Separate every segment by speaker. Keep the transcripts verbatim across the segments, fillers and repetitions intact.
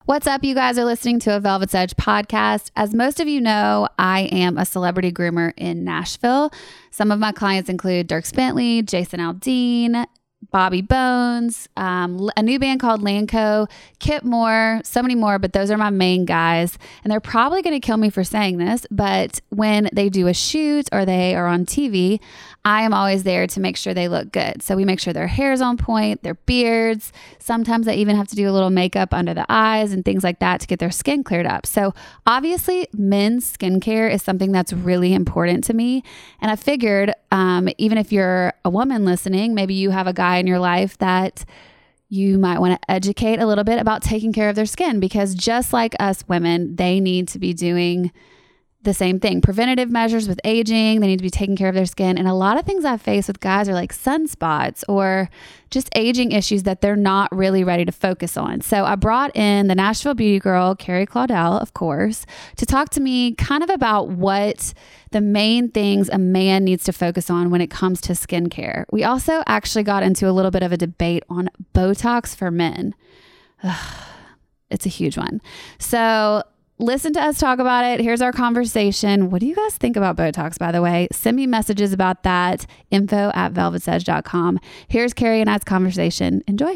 Speaker 1: What's up? You guys are listening to a Velvet's Edge podcast. As most of you know, I am a celebrity groomer in Nashville. Some of my clients include Dierks Bentley, Jason Aldean, Bobby Bones, um, a new band called Lanco, Kip Moore, so many more, but those are my main guys. And they're probably going to kill me for saying this, but when they do a shoot or they are on T V, I am always there to make sure they look good. So we make sure their hair's on point, their beards. Sometimes they even have to do a little makeup under the eyes and things like that to get their skin cleared up. So obviously men's skincare is something that's really important to me. And I figured um, even if you're a woman listening, maybe you have a guy in your life that you might want to educate a little bit about taking care of their skin, because just like us women, they need to be doing the same thing. Preventative measures with aging. They need to be taking care of their skin. And a lot of things I face with guys are like sunspots or just aging issues that they're not really ready to focus on. So I brought in the Nashville beauty girl, Carrie Claudel, of course, to talk to me kind of about what the main things a man needs to focus on when it comes to skincare. We also actually got into a little bit of a debate on Botox for men. It's a huge one. So listen to us talk about it. Here's our conversation. What do you guys think about Botox, by the way? Send me messages about that. Info at velvets edge dot com. Here's Carrie and I's conversation. Enjoy.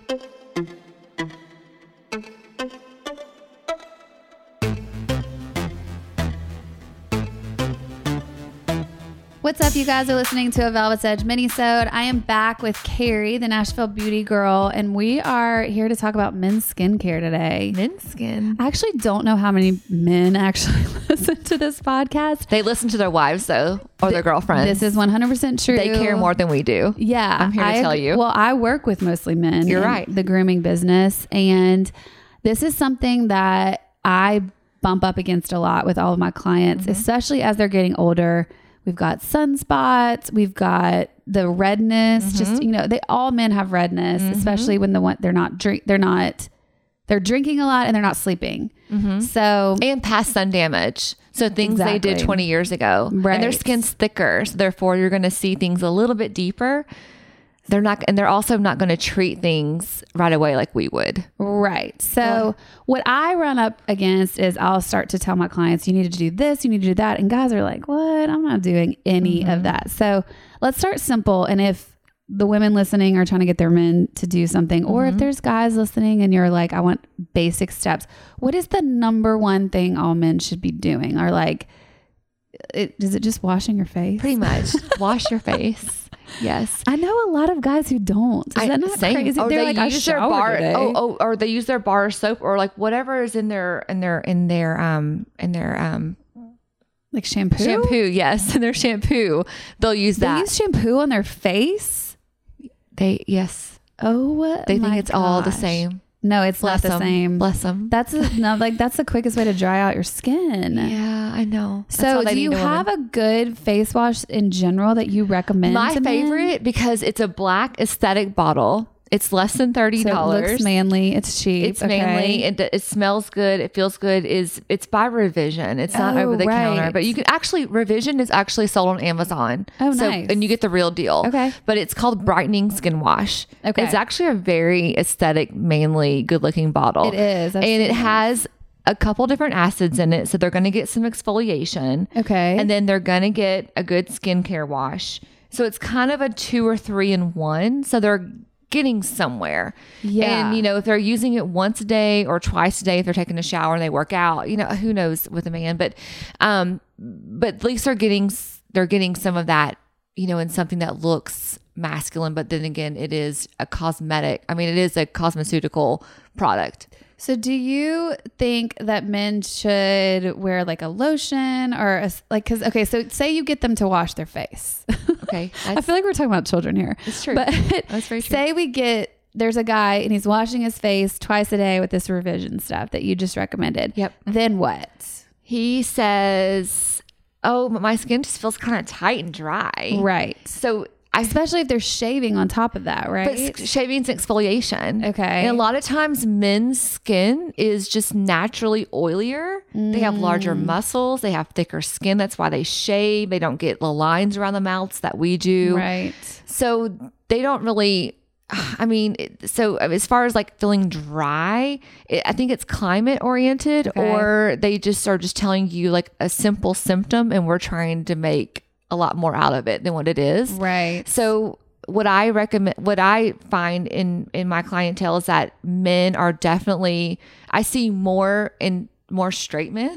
Speaker 1: What's up? You guys are listening to a Velvet's Edge mini-sode. I am back with Carrie, the Nashville beauty girl, and we are here to talk about men's skincare today.
Speaker 2: Men's skin.
Speaker 1: I actually don't know how many men actually listen to this podcast.
Speaker 2: They listen to their wives, though, or
Speaker 1: Th-
Speaker 2: their girlfriends.
Speaker 1: This is one hundred percent true.
Speaker 2: They care more than we do.
Speaker 1: Yeah.
Speaker 2: I'm here to
Speaker 1: I,
Speaker 2: tell you.
Speaker 1: Well, I work with mostly men.
Speaker 2: You're
Speaker 1: in
Speaker 2: right.
Speaker 1: The grooming business. And this is something that I bump up against a lot with all of my clients, mm-hmm. especially as they're getting older. We've got sunspots. We've got the redness. Mm-hmm. Just, you know, they all men have redness, mm-hmm. especially when the one they're not drink. They're not. They're drinking a lot and they're not sleeping. Mm-hmm. So
Speaker 2: and past sun damage. So things exactly. they did twenty years ago,
Speaker 1: right.
Speaker 2: And their skin's thicker. So therefore, you're going to see things a little bit deeper. They're not, and they're also not going to treat things right away like we would.
Speaker 1: Right. So what I run up against is I'll start to tell my clients, you need to do this, you need to do that. And guys are like, what? I'm not doing any mm-hmm. of that. So let's start simple. And if the women listening are trying to get their men to do something, or mm-hmm. if there's guys listening and you're like, I want basic steps, what is the number one thing all men should be doing? Or like, it, is it just washing your face?
Speaker 2: Pretty much. Wash your face. Yes.
Speaker 1: I know a lot of guys who don't. Is
Speaker 2: I,
Speaker 1: that not
Speaker 2: same.
Speaker 1: crazy?
Speaker 2: Or
Speaker 1: They're
Speaker 2: they
Speaker 1: like,
Speaker 2: use
Speaker 1: I
Speaker 2: their bar
Speaker 1: today.
Speaker 2: oh, oh or they use their bar soap or like whatever is in their in their in their um in their um
Speaker 1: like shampoo.
Speaker 2: Shampoo, yes. In their shampoo. They'll use
Speaker 1: they
Speaker 2: that.
Speaker 1: They use shampoo on their face?
Speaker 2: They yes.
Speaker 1: Oh,
Speaker 2: they think
Speaker 1: my
Speaker 2: it's
Speaker 1: gosh.
Speaker 2: all the same.
Speaker 1: No, it's
Speaker 2: Bless
Speaker 1: not the
Speaker 2: them.
Speaker 1: same.
Speaker 2: Bless them.
Speaker 1: That's a, no, like that's the quickest way to dry out your skin.
Speaker 2: Yeah, I know. That's
Speaker 1: so, do you have a good face wash in general that you recommend?
Speaker 2: My
Speaker 1: to
Speaker 2: favorite
Speaker 1: men?
Speaker 2: Because it's a black aesthetic bottle. It's less than thirty dollars.
Speaker 1: So it looks manly. It's cheap.
Speaker 2: It's
Speaker 1: okay.
Speaker 2: manly. It, it smells good. It feels good. Is It's by Revision. It's not
Speaker 1: oh,
Speaker 2: over the
Speaker 1: right.
Speaker 2: counter, but you can actually, Revision is actually sold on Amazon.
Speaker 1: Oh,
Speaker 2: so,
Speaker 1: nice.
Speaker 2: And you get the real deal.
Speaker 1: Okay.
Speaker 2: But it's called Brightening Skin Wash.
Speaker 1: Okay.
Speaker 2: It's actually a very aesthetic, manly, good looking bottle.
Speaker 1: It is. I've
Speaker 2: and it
Speaker 1: seen
Speaker 2: has a couple different acids in it. So they're going to get some exfoliation.
Speaker 1: Okay.
Speaker 2: And then they're going to get a good skincare wash. So it's kind of a two or three in one. So they're getting somewhere.
Speaker 1: Yeah.
Speaker 2: And, you know, if they're using it once a day or twice a day, if they're taking a shower and they work out, you know, who knows with a man, but, um, but at least they're getting, they're getting some of that, you know, in something that looks masculine, but then again, it is a cosmetic. I mean, it is a cosmeceutical product.
Speaker 1: So do you think that men should wear like a lotion or a, like, cause okay, so say you get them to wash their face.
Speaker 2: Okay.
Speaker 1: I feel like we're talking about children here.
Speaker 2: It's true.
Speaker 1: But
Speaker 2: that's very true.
Speaker 1: Say we get, there's a guy and he's washing his face twice a day with this Revision stuff that you just recommended.
Speaker 2: Yep.
Speaker 1: Then what?
Speaker 2: He says, oh, but my skin just feels kind of tight and dry.
Speaker 1: Right.
Speaker 2: So I,
Speaker 1: especially if they're shaving on top of that, right?
Speaker 2: But shaving's exfoliation.
Speaker 1: Okay.
Speaker 2: And a lot of times men's skin is just naturally oilier. Mm. They have larger muscles. They have thicker skin. That's why they shave. They don't get the lines around the mouths that we do.
Speaker 1: Right.
Speaker 2: So they don't really I mean, it- so as far as like feeling dry, it, I think it's climate oriented,
Speaker 1: Okay.
Speaker 2: or they just are just telling you like a simple symptom and we're trying to make a lot more out of it than what it is.
Speaker 1: Right.
Speaker 2: So what I recommend, what I find in, in my clientele is that men are definitely, I see more in more straight men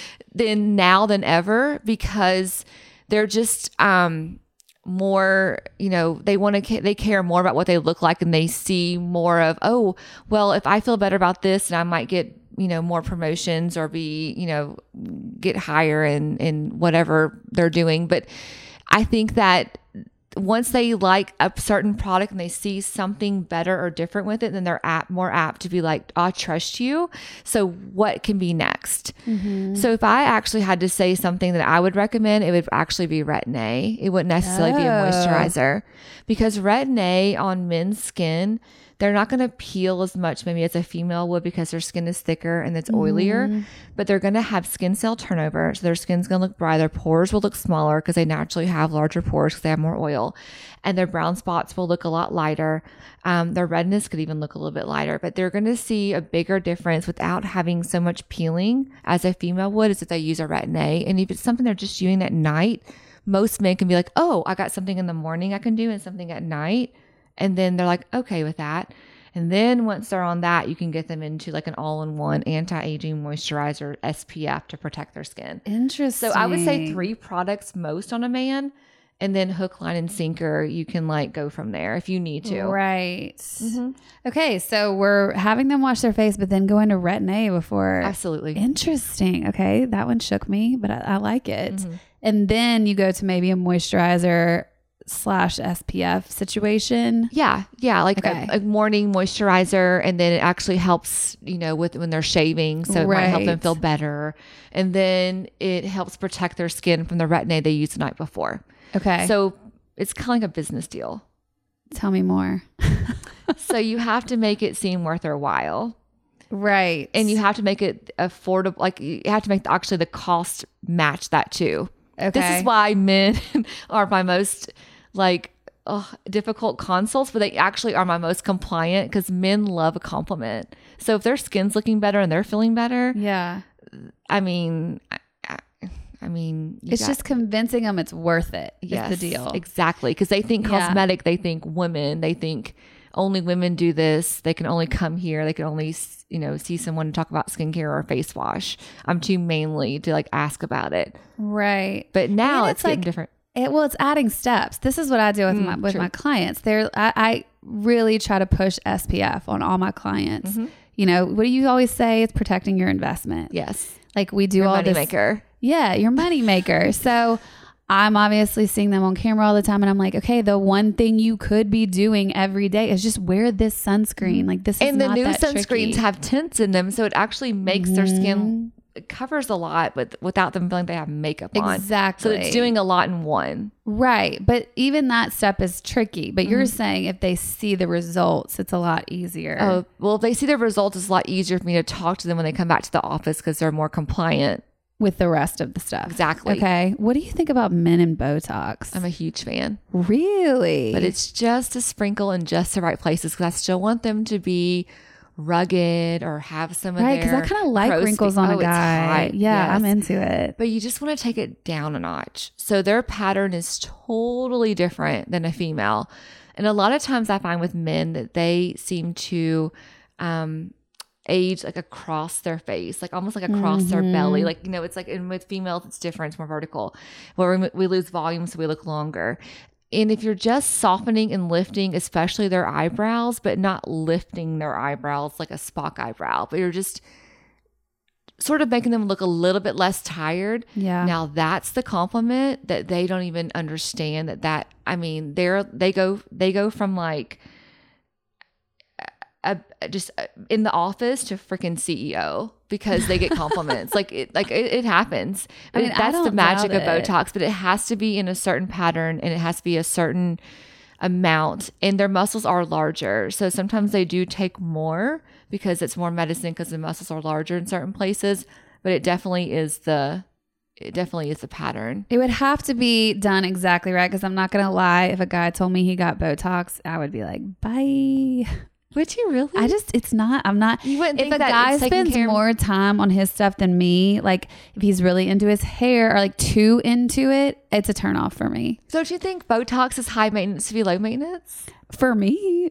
Speaker 2: than now than ever, because they're just, um, more, you know, they want to, they care more about what they look like, and they see more of, oh, well, if I feel better about this, and I might get, you know, more promotions or be, you know, get higher in, in whatever they're doing. But I think that once they like a certain product and they see something better or different with it, then they're apt, more apt to be like, I trust you. So what can be next? Mm-hmm. So if I actually had to say something that I would recommend, it would actually be Retin-A. It wouldn't necessarily oh. be a moisturizer, because Retin-A on men's skin, they're not going to peel as much maybe as a female would, because their skin is thicker and it's oilier, mm. but they're going to have skin cell turnover. So their skin's going to look brighter. Their pores will look smaller because they naturally have larger pores because they have more oil, and their brown spots will look a lot lighter. Um, their redness could even look a little bit lighter, but they're going to see a bigger difference without having so much peeling as a female would, is if they use a Retin-A. And if it's something they're just using at night, most men can be like, oh, I got something in the morning I can do and something at night. And then they're like, okay with that. And then once they're on that, you can get them into like an all-in-one anti-aging moisturizer S P F to protect their skin.
Speaker 1: Interesting.
Speaker 2: So I would say three products most on a man, and then hook, line, and sinker. You can like go from there if you need to.
Speaker 1: Right.
Speaker 2: Mm-hmm.
Speaker 1: Okay. So we're having them wash their face, but then go into Retin-A before.
Speaker 2: Absolutely.
Speaker 1: Interesting. Okay. That one shook me, but I, I like it.
Speaker 2: Mm-hmm.
Speaker 1: And then you go to maybe a moisturizer slash S P F situation.
Speaker 2: Yeah. Yeah. Like
Speaker 1: okay.
Speaker 2: a, a morning moisturizer. And then it actually helps, you know, with when they're shaving. So it
Speaker 1: right.
Speaker 2: might help them feel better. And then it helps protect their skin from the Retin-A they used the night before.
Speaker 1: Okay.
Speaker 2: So it's kind of like a business deal.
Speaker 1: Tell me more.
Speaker 2: So you have to make it seem worth their while.
Speaker 1: Right.
Speaker 2: And you have to make it affordable. Like you have to make the, actually the cost match that too.
Speaker 1: Okay.
Speaker 2: This is why men are my most like oh, difficult consults, but they actually are my most compliant, because men love a compliment. So if their skin's looking better and they're feeling better,
Speaker 1: yeah.
Speaker 2: I mean, I, I mean,
Speaker 1: it's got, just convincing them it's worth it.
Speaker 2: Yes,
Speaker 1: is the deal.
Speaker 2: Exactly. Because they think
Speaker 1: yeah.
Speaker 2: cosmetic, they think women, they think only women do this. They can only come here. They can only, you know, see someone talk about skincare or face wash. I'm too mainly to like ask about it.
Speaker 1: Right.
Speaker 2: But now it's,
Speaker 1: it's
Speaker 2: getting
Speaker 1: like,
Speaker 2: different.
Speaker 1: It, well, it's adding steps. This is what I do with
Speaker 2: Mm,
Speaker 1: my with
Speaker 2: true.
Speaker 1: my clients. They're I, I really try to push S P F on all my clients.
Speaker 2: Mm-hmm.
Speaker 1: You know, what do you always say? It's protecting your investment.
Speaker 2: Yes.
Speaker 1: Like we do
Speaker 2: Your
Speaker 1: all
Speaker 2: money
Speaker 1: this.
Speaker 2: maker.
Speaker 1: Yeah, your money maker. So I'm obviously seeing them on camera all the time, and I'm like, okay, the one thing you could be doing every day is just wear this sunscreen. Like this is
Speaker 2: And the
Speaker 1: not
Speaker 2: new
Speaker 1: that
Speaker 2: sunscreens
Speaker 1: tricky.
Speaker 2: have tints in them, so it actually makes
Speaker 1: Mm-hmm.
Speaker 2: their skin, it covers a lot, but without them feeling they have makeup on.
Speaker 1: Exactly.
Speaker 2: So it's doing a lot in one.
Speaker 1: Right. But even that step is tricky. But you're
Speaker 2: Mm-hmm.
Speaker 1: saying if they see the results, it's a lot easier.
Speaker 2: Oh, well, if they see the results, it's a lot easier for me to talk to them when they come back to the office, because they're more compliant.
Speaker 1: With the rest of the stuff.
Speaker 2: Exactly.
Speaker 1: Okay. What do you think about men and Botox?
Speaker 2: I'm a huge fan.
Speaker 1: Really?
Speaker 2: But it's just a sprinkle in just the right places, because I still want them to be rugged or have some of
Speaker 1: right,
Speaker 2: their
Speaker 1: because I kind of like
Speaker 2: pros
Speaker 1: wrinkles
Speaker 2: be-
Speaker 1: on
Speaker 2: oh,
Speaker 1: a guy.
Speaker 2: It's hot.
Speaker 1: Yeah,
Speaker 2: Yes.
Speaker 1: I'm into it.
Speaker 2: But you just want to take it down a notch. So their pattern is totally different than a female. And a lot of times I find with men that they seem to um, age like across their face, like almost like across
Speaker 1: Mm-hmm.
Speaker 2: their belly. Like, you know, it's like, and with females, it's different. It's more vertical, where we, we lose volume, so we look longer. And if you're just softening and lifting, especially their eyebrows, but not lifting their eyebrows like a Spock eyebrow, but you're just sort of making them look a little bit less tired.
Speaker 1: Yeah.
Speaker 2: Now that's the compliment that they don't even understand that, that, I mean, they're, they go, they go from like a, a, just in the office to freaking C E O because they get compliments. like it, like it, it happens.
Speaker 1: I mean,
Speaker 2: It-
Speaker 1: I
Speaker 2: that's the
Speaker 1: don't
Speaker 2: magic of
Speaker 1: doubt it.
Speaker 2: Botox, but it has to be in a certain pattern and it has to be a certain amount, and their muscles are larger. So sometimes they do take more because it's more medicine because the muscles are larger in certain places, but it definitely is the it definitely is a pattern.
Speaker 1: It would have to be done exactly right. Cause I'm not going to lie. If a guy told me he got Botox, I would be like, bye.
Speaker 2: Would you really?
Speaker 1: I just, it's not, I'm not,
Speaker 2: You wouldn't
Speaker 1: if
Speaker 2: think
Speaker 1: a
Speaker 2: that
Speaker 1: guy
Speaker 2: it's taking
Speaker 1: spends
Speaker 2: care-
Speaker 1: more time on his stuff than me, like if he's really into his hair or like too into it, it's a turn off for me.
Speaker 2: Don't you think Botox is high maintenance to be low maintenance?
Speaker 1: For me.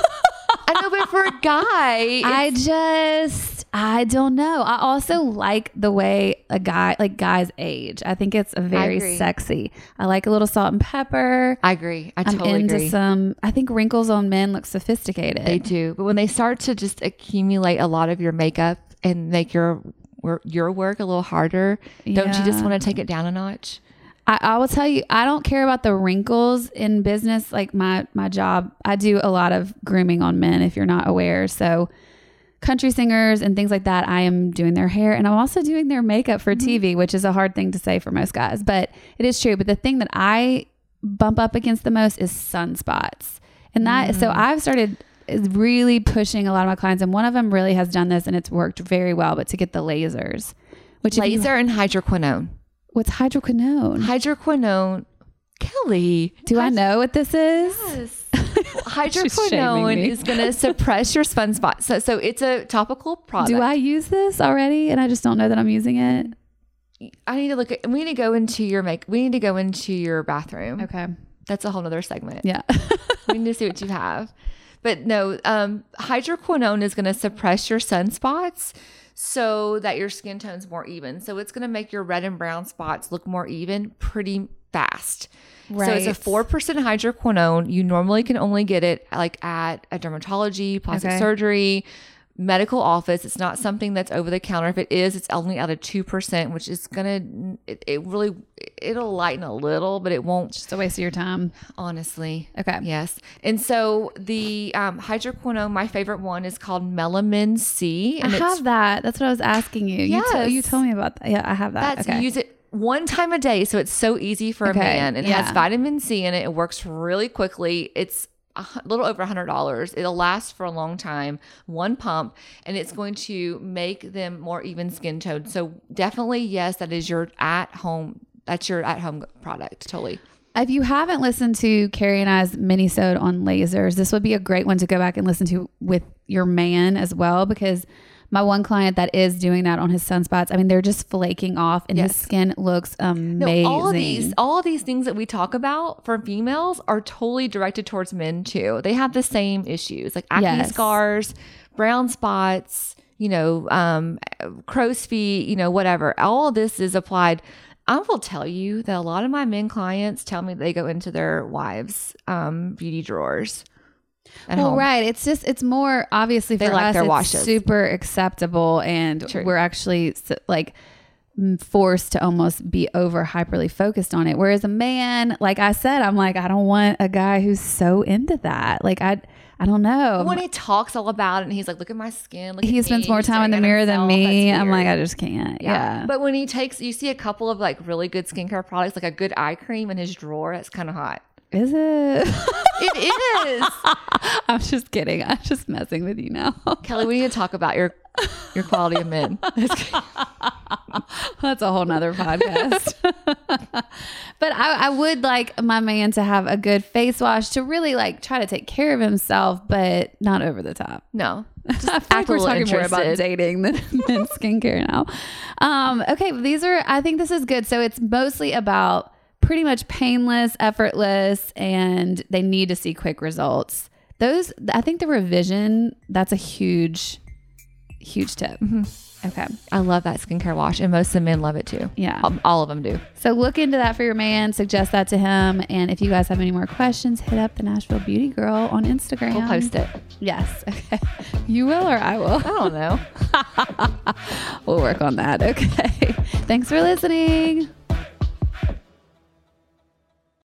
Speaker 2: I know, but for a guy,
Speaker 1: I just, I don't know. I also like the way a guy, like guys age. I think it's a very
Speaker 2: agree.
Speaker 1: sexy. I like a little salt and pepper.
Speaker 2: I agree. I
Speaker 1: I'm
Speaker 2: totally
Speaker 1: into
Speaker 2: agree.
Speaker 1: some, I think wrinkles on men look sophisticated.
Speaker 2: They do, but when they start to just accumulate a lot of your makeup and make your your work a little harder, don't you just
Speaker 1: Yeah.
Speaker 2: want to take it down a notch?
Speaker 1: I, I will tell you, I don't care about the wrinkles in business. Like my, my job, I do a lot of grooming on men, if you're not aware. So country singers and things like that, I am doing their hair, and I'm also doing their makeup for T V, which is a hard thing to say for most guys, but it is true. But the thing that I bump up against the most is sunspots. And that, so I've started really pushing a lot of my clients, and one of them really has done this and it's worked very well, but to get the lasers, which if you-
Speaker 2: Laser and hydroquinone.
Speaker 1: what's hydroquinone?
Speaker 2: Hydroquinone, Kelly.
Speaker 1: Do I know what this is?
Speaker 2: Yes.
Speaker 1: She's shaming
Speaker 2: Hydroquinone
Speaker 1: me.
Speaker 2: is going to suppress your sunspots. So, so it's a topical product.
Speaker 1: Do I use this already and I just don't know that I'm using it?
Speaker 2: I need to look at. We need to go into your make. We need to go into your bathroom.
Speaker 1: Okay.
Speaker 2: That's a whole nother segment.
Speaker 1: Yeah.
Speaker 2: We need to see what you have. But no, um, hydroquinone is going to suppress your sunspots so that your skin tone's more even. So it's going to make your red and brown spots look more even pretty fast. So it's a
Speaker 1: Right.
Speaker 2: four percent hydroquinone. You normally can only get it like at a dermatology, plastic
Speaker 1: Okay.
Speaker 2: surgery, medical office. It's not something that's over the counter. If it is, it's only at a two percent, which is going to, it, it really, it'll lighten a little, but it won't.
Speaker 1: Just a waste of your time.
Speaker 2: Honestly.
Speaker 1: Okay.
Speaker 2: Yes. And so the um, hydroquinone, my favorite one is called Melamin C.
Speaker 1: I
Speaker 2: And it's,
Speaker 1: have that. That's what I was asking you. You,
Speaker 2: Yes.
Speaker 1: t- you told me about that. Yeah, I have that.
Speaker 2: that's,
Speaker 1: okay.
Speaker 2: use it one time a day. So it's so easy for
Speaker 1: Okay,
Speaker 2: a man. It
Speaker 1: yeah.
Speaker 2: has vitamin C in it. It works really quickly. It's a hu- little over a hundred dollars. It'll last for a long time, one pump, and it's going to make them more even skin tone. So definitely, yes, that is your at home. That's your at home product. Totally.
Speaker 1: If you haven't listened to Carrie and I's mini-sode on lasers, this would be a great one to go back and listen to with your man as well, because my one client that is doing that on his sunspots, I mean, they're just flaking off and
Speaker 2: Yes.
Speaker 1: his skin looks
Speaker 2: No,
Speaker 1: amazing.
Speaker 2: all of these, all of these things that we talk about for females are totally directed towards men too. They have the same issues, like acne
Speaker 1: Yes.
Speaker 2: scars, brown spots, you know, um, crow's feet, you know, whatever. All of this is applied. I will tell you that a lot of my men clients tell me they go into their wives' um, beauty drawers at
Speaker 1: Well,
Speaker 2: home.
Speaker 1: right. It's just, it's more obviously for
Speaker 2: They like
Speaker 1: us,
Speaker 2: their
Speaker 1: it's
Speaker 2: washes.
Speaker 1: super acceptable, and
Speaker 2: True.
Speaker 1: we're actually s- like m- forced to almost be over hyperly focused on it. Whereas a man, like I said, I'm like, I don't want a guy who's so into that. Like I, I don't know.
Speaker 2: When he talks all about it and he's like, look at my skin. Look
Speaker 1: He
Speaker 2: at
Speaker 1: spends
Speaker 2: me,"
Speaker 1: more
Speaker 2: he's
Speaker 1: time in
Speaker 2: staring
Speaker 1: the
Speaker 2: at
Speaker 1: mirror than
Speaker 2: himself.
Speaker 1: me.
Speaker 2: That's
Speaker 1: I'm like,
Speaker 2: weird.
Speaker 1: I just can't. Yeah.
Speaker 2: But when he takes, you see a couple of like really good skincare products, like a good eye cream in his drawer. That's kind of hot.
Speaker 1: Is it?
Speaker 2: It is.
Speaker 1: I'm just kidding. I'm just messing with you now.
Speaker 2: Kelly, we need to talk about your your quality of men.
Speaker 1: That's a whole nother podcast. But I, I would like my man to have a good face wash to really like try to take care of himself, but not over the top.
Speaker 2: No. Just
Speaker 1: I feel
Speaker 2: act
Speaker 1: like
Speaker 2: a
Speaker 1: we're
Speaker 2: little
Speaker 1: talking more about
Speaker 2: interested.
Speaker 1: dating than men's skincare now. Um, okay, these are, I think this is good. So it's mostly about pretty much painless, effortless, and they need to see quick results. Those, I think the revision, that's a huge, huge tip. Okay.
Speaker 2: I love that skincare wash, and most of the men love it too.
Speaker 1: Yeah.
Speaker 2: Um, all of them do.
Speaker 1: So look into that for your man, suggest that to him. And if you guys have any more questions, hit up the Nashville Beauty Girl on Instagram.
Speaker 2: We'll post it.
Speaker 1: Yes. Okay. You will or I will?
Speaker 2: I don't know.
Speaker 1: We'll work on that. Okay. Thanks for listening.